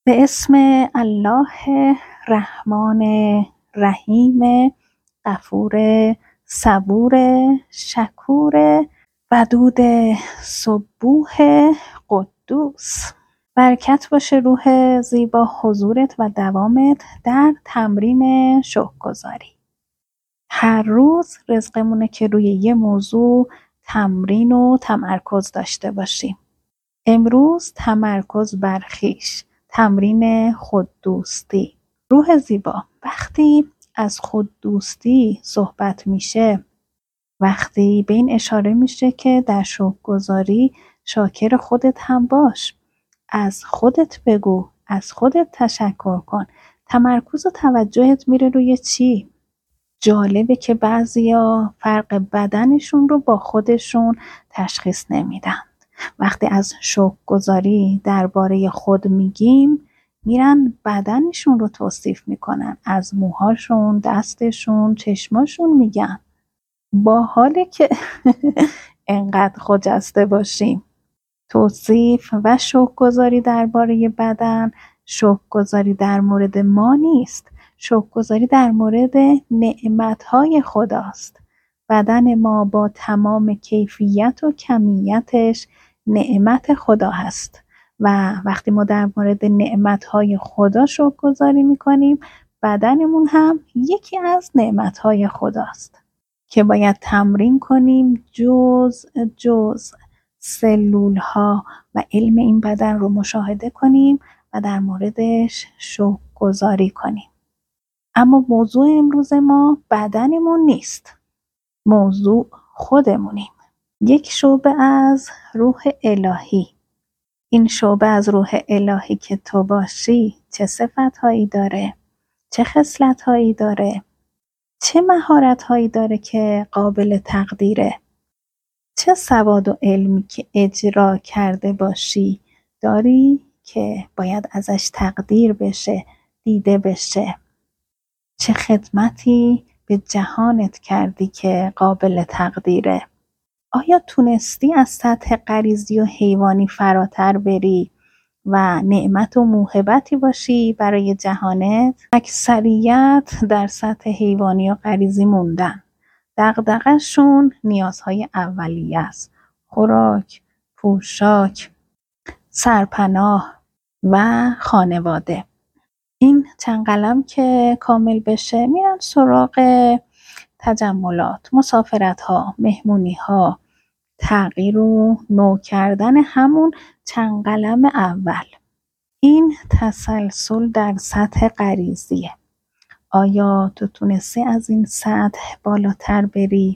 به اسم الله رحمان رحیم، غفور صبور شکور ودود سبوح قدوس. برکت باشه روح زیبا حضورت و دوامت در تمرین شکرگزاری. هر روز رزقمونه که روی یه موضوع تمرین و تمرکز داشته باشیم. امروز تمرکز بر خویش، تمرین خوددوستی. روح زیبا، وقتی از خوددوستی صحبت میشه، وقتی به این اشاره میشه که در شکرگزاری شاکر خودت هم باش، از خودت بگو، از خودت تشکر کن. تمرکز و توجهت میره روی چی؟ جالبه که بعضیا فرق بدنشون رو با خودشون تشخیص نمیدن. وقتی از شکرگزاری درباره خود میگیم، میرن بدنشون رو توصیف میکنن، از موهاشون، دستشون، چشماشون میگن. با حالی که انقدر خجسته باشیم. توصیف و شکرگزاری درباره بدن، شکرگزاری در مورد ما نیست. شکرگزاری در مورد نعمتهای خداست. بدن ما با تمام کیفیت و کمیتش نعمت خدا هست و وقتی ما در مورد نعمتهای خدا شکرگزاری میکنیم، بدنمون هم یکی از نعمتهای خداست که باید تمرین کنیم جز سلول ها و علم این بدن رو مشاهده کنیم و در موردش شکرگزاری کنیم. اما موضوع امروز ما بدنمون نیست. موضوع خودمونیم. یک شعبه از روح الهی. این شعبه از روح الهی که تو باشی چه صفت‌هایی داره؟ چه خصلت‌هایی داره؟ چه مهارت‌هایی داره که قابل تقدیره؟ چه سواد و علمی که اجرا کرده باشی داری که باید ازش تقدیر بشه، دیده بشه؟ چه خدمتی به جهانت کردی که قابل تقدیره؟ آیا تونستی از سطح غریزی و حیوانی فراتر بری و نعمت و موهبتی باشی برای جهانت؟ اکثریت در سطح حیوانی و غریزی موندن. دغدغه‌شون نیازهای اولیه است. خوراک، پوشاک، سرپناه و خانواده. این چند قلم که کامل بشه میرن سراغ تجملات، مسافرت‌ها، مهمونی‌ها، تغییر و نو کردن همون چند قلم اول. این تسلسل در سطح غریزیه. آیا تو تونستی از این سطح بالاتر بری،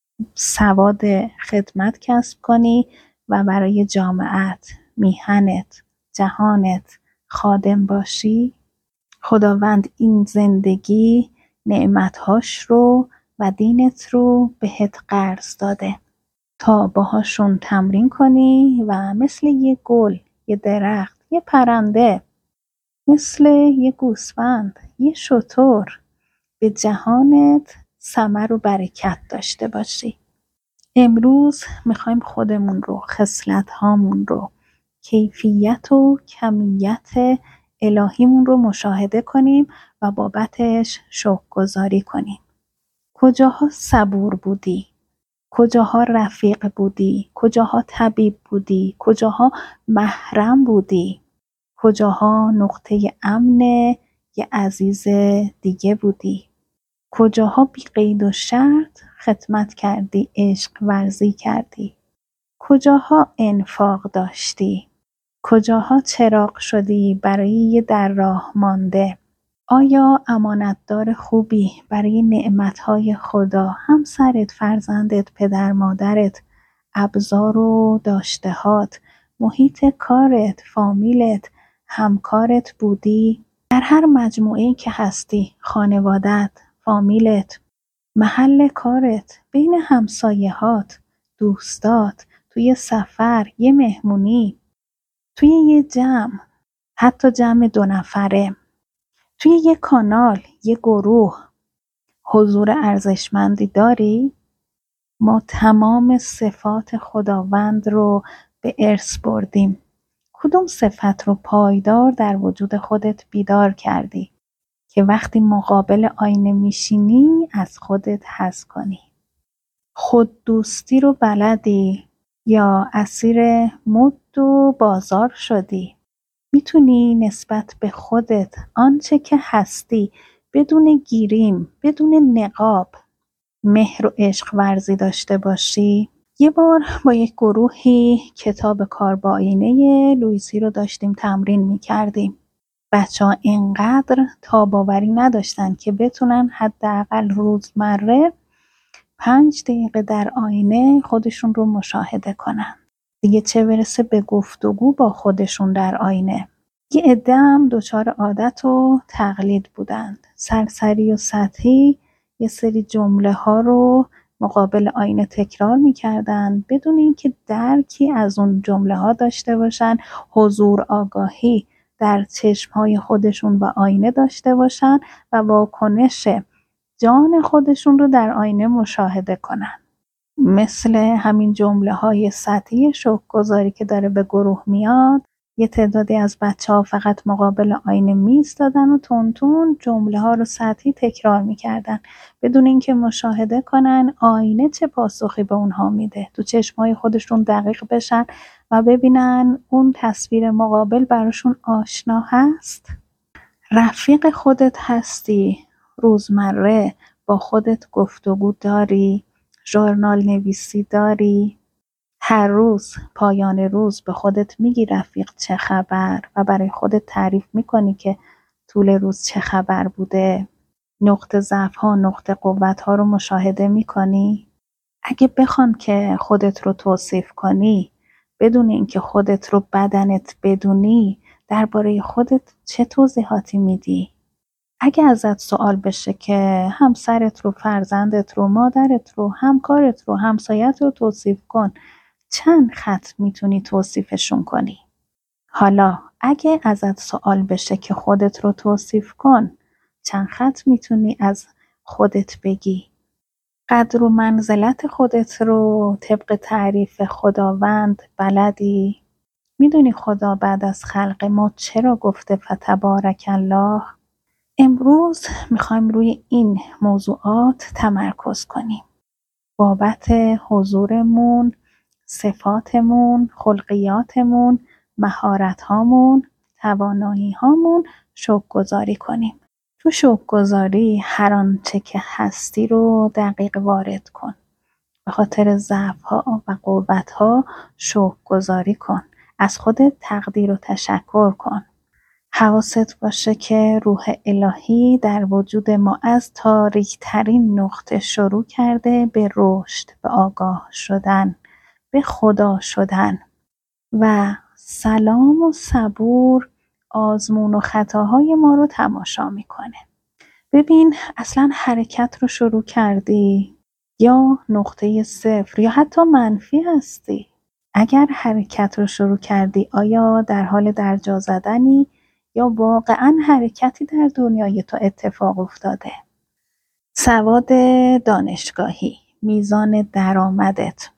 سواد خدمت کسب کنی و برای جامعت، میهنت، جهانت خادم باشی؟ خداوند این زندگی نعمتهاش رو و دینت رو بهت قرض داده تا باهاشون تمرین کنی و مثل یه گل، یه درخت، یه پرنده، مثل یه گوسفند، یه شتر به جهانت ثمر و برکت داشته باشی. امروز میخوایم خودمون رو، خصلت هامون رو، کیفیت و کمیت الهیمون رو مشاهده کنیم و بابتش شکرگزاری کنیم. کجاها صبور بودی؟ کجاها رفیق بودی؟ کجاها طبیب بودی؟ کجاها محرم بودی؟ کجاها نقطه امن یه عزیز دیگه بودی؟ کجاها بی قید و شرط خدمت کردی، عشق ورزی کردی؟ کجاها انفاق داشتی؟ کجاها چراغ شدی برای یه در راه مانده؟ آیا امانتدار خوبی برای نعمتهای خدا، همسرت، فرزندت، پدر مادرت، ابزار و داشتهات، محیط کارت، فامیلت، همکارت بودی؟ در هر مجموعه‌ای که هستی، خانوادت، فامیلت، محل کارت، بین همسایه‌هات، دوستات، توی سفر، یه مهمونی، توی یه جمع، حتی جمع 2 نفره، توی یه کانال، یه گروه، حضور ارزشمندی داری؟ ما تمام صفات خداوند رو به ارث بردیم. کدوم صفت رو پایدار در وجود خودت بیدار کردی که وقتی مقابل آینه میشینی از خودت حس کنی؟ خود دوستی رو بلدی یا اسیر مد و بازار شدی؟ میتونی نسبت به خودت آنچه که هستی بدون گیریم، بدون نقاب، مهر و عشق ورزی داشته باشی؟ یه بار با یک گروهی کتاب کار با آینه لویسی رو داشتیم تمرین میکردیم. بچه‌ها اینقدر تاب‌آوری نداشتن که بتونن حداقل روزمره 5 دقیقه در آینه خودشون رو مشاهده کنن. دیگه چه برسه به گفتگو با خودشون در آینه. یه عده هم دچار عادت و تقلید بودند. سرسری و سطحی یه سری جمله ها رو مقابل آینه تکرار میکردن بدون اینکه درکی از اون جمله ها داشته باشن، حضور آگاهی در چشم های خودشون و آینه داشته باشن و واکنش جان خودشون رو در آینه مشاهده کنن. مثل همین جمله های سطحی شوک‌گذاری که داره به گروه میاد، یه تعدادی از بچه‌ها فقط مقابل آینه میایستادن و تون جمله ها رو سطحی تکرار میکردن بدون اینکه مشاهده کنن آینه چه پاسخی به اونها میده، تو چشمای خودشون دقیق بشن و ببینن اون تصویر مقابل براشون آشنا هست. رفیق خودت هستی؟ روزمره با خودت گفتگو داری؟ ژورنال نویسی داری؟ هر روز پایان روز به خودت میگی رفیق چه خبر و برای خودت تعریف میکنی که طول روز چه خبر بوده؟ نقطه ضعف ها، نقطه قوت ها رو مشاهده میکنی؟ اگه بخوان که خودت رو توصیف کنی بدون اینکه خودت رو بدنت بدونی، درباره خودت چه توضیحاتی میدی؟ اگه ازت سوال بشه که همسرت رو، فرزندت رو، مادرت رو، همکارت رو، همسایت رو توصیف کن، چند خط میتونی توصیفشون کنی؟ حالا اگه ازت سوال بشه که خودت رو توصیف کن، چند خط میتونی از خودت بگی؟ قدر و منزلت خودت رو طبق تعریف خداوند بلدی؟ میدونی خدا بعد از خلق ما چرا گفته فتبارک الله؟ امروز میخوایم روی این موضوعات تمرکز کنیم. بابت حضورمون، صفاتمون، خلقیاتمون، مهارت‌هامون، توانایی‌هامون شکرگزاری کنیم. تو شکرگزاری هر آنچه که هستی رو دقیق وارد کن. به خاطر ضعف‌ها و قوت‌ها شکرگزاری کن. از خودت تقدیر و تشکر کن. حواست باشه که روح الهی در وجود ما از تاریک‌ترین نقطه شروع کرده به رشد، به آگاه شدن، به خدا شدن و سلام و صبور آزمون و خطاهای ما رو تماشا میکنه. ببین اصلا حرکت رو شروع کردی یا نقطه صفر یا حتی منفی هستی؟ اگر حرکت رو شروع کردی آیا در حال درجا زدنی یا واقعا حرکتی در دنیای تو اتفاق افتاده؟ سواد دانشگاهی، میزان درآمدت،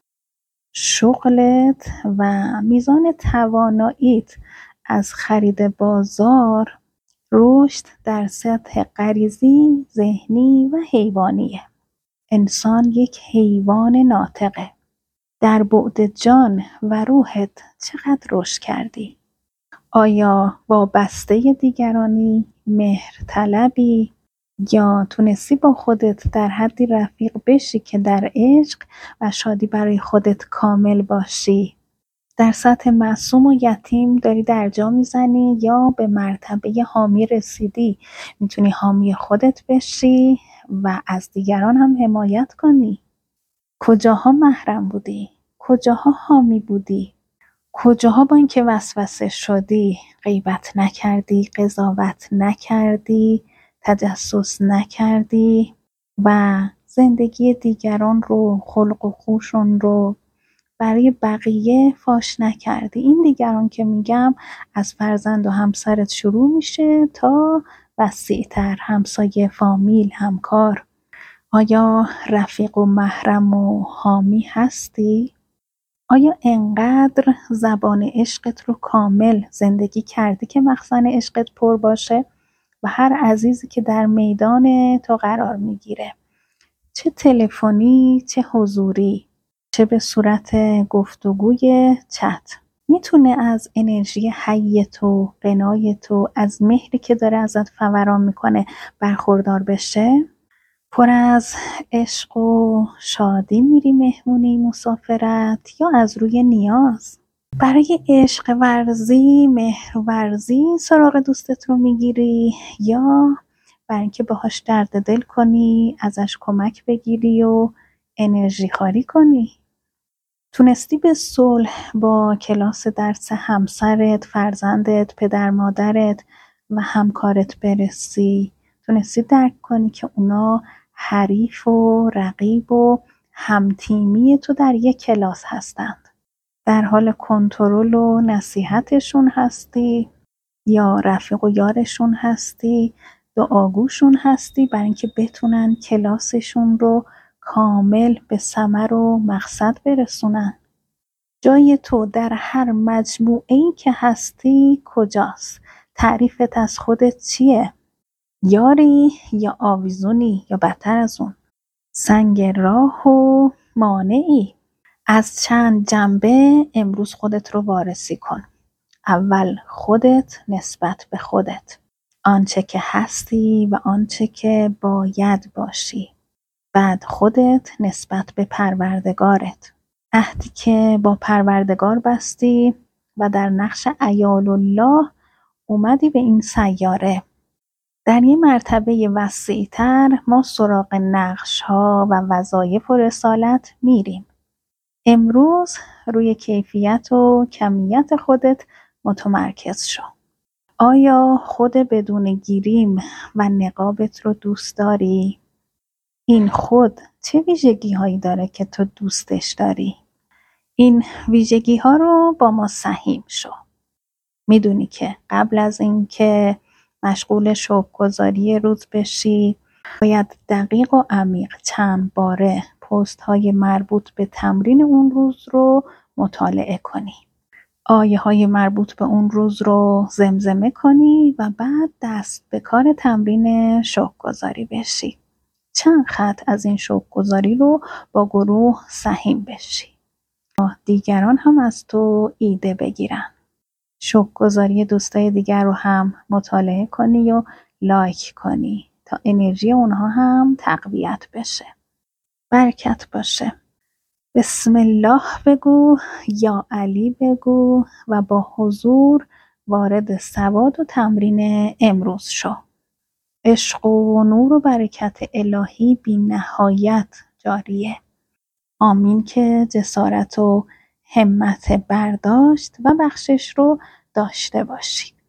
شغلت و میزان تواناییت از خرید بازار، رشد در سطح غریزی، ذهنی و حیوانیه. انسان یک حیوان ناطقه. در بعد جان و روحت چقدر رشد کردی؟ آیا وابسته دیگرانی، مهر طلبی یا تونستی با خودت در حدی رفیق بشی که در عشق و شادی برای خودت کامل باشی؟ در سطح معصوم و یتیم داری درجا میزنی یا به مرتبه حامی رسیدی؟ میتونی حامی خودت بشی و از دیگران هم حمایت کنی؟ کجاها محرم بودی؟ کجاها حامی بودی؟ کجاها با اینکه وسوسه شدی غیبت نکردی، قضاوت نکردی، تجسس نکردی و زندگی دیگران رو، خلق و خوشون رو برای بقیه فاش نکردی؟ این دیگران که میگم از فرزند و همسرت شروع میشه تا وسیع‌تر، همسایه، فامیل، همکار. آیا رفیق و محرم و حامی هستی؟ آیا انقدر زبان عشقت رو کامل زندگی کردی که مخزن عشقت پر باشه و هر عزیزی که در میدان تو قرار میگیره، چه تلفنی چه حضوری چه به صورت گفتگوی چت، میتونه از انرژی حی تو، قنای تو، از مهری که داره ازت فوران میکنه برخوردار بشه؟ پر از عشق و شادی میری مهمونی مسافرت یا از روی نیاز؟ برای عشق ورزی، مهر ورزی سراغ دوستت رو میگیری یا برای اینکه باهاش درد دل کنی، ازش کمک بگیری و انرژی خاری کنی؟ تونستی به صلح با کلاس درس همسرت، فرزندت، پدر مادرت و همکارت برسی؟ تونستی درک کنی که اونا حریف و رقیب و همتیمی تو در یک کلاس هستند؟ در حال کنترل و نصیحتشون هستی یا رفیق و یارشون هستی، دعاگوشون هستی برای اینکه بتونن کلاسشون رو کامل به ثمر و مقصد برسونن؟ جای تو در هر مجموعه‌ای که هستی کجاست؟ تعریفت از خودت چیه؟ یاری یا آویزونی یا بدتر از اون سنگ راه و مانعی؟ از چند جنبه امروز خودت رو وارسی کن. اول خودت نسبت به خودت، آنچه که هستی و آنچه که باید باشی. بعد خودت نسبت به پروردگارت، عهدی که با پروردگار بستی و در نقش عیال الله اومدی به این سیاره. در یه مرتبه وسیع‌تر ما سراغ نقش‌ها و وظایف و رسالت میریم. امروز روی کیفیت و کمیت خودت متمرکز شو. آیا خود بدون گریم و نقابت رو دوست داری؟ این خود چه ویژگی هایی داره که تو دوستش داری؟ این ویژگی ها رو با ما سهیم شو. میدونی که قبل از اینکه مشغول شکرگزاری روز بشی باید دقیق و عمیق چند باره پست های مربوط به تمرین اون روز رو مطالعه کنی. آیه های مربوط به اون روز رو زمزمه کنی و بعد دست به کار تمرین شکرگزاری بشی. چند خط از این شکرگزاری رو با گروه سهیم بشی. دیگران هم از تو ایده بگیرن. شکرگزاری دوستای دیگر رو هم مطالعه کنی و لایک کنی تا انرژی اونها هم تقویت بشه. برکت باشه. بسم الله بگو، یا علی بگو و با حضور وارد سواد و تمرین امروز شو. عشق و نور و برکت الهی بی نهایت جاریه. آمین که جسارت و همت برداشت و بخشش رو داشته باشی.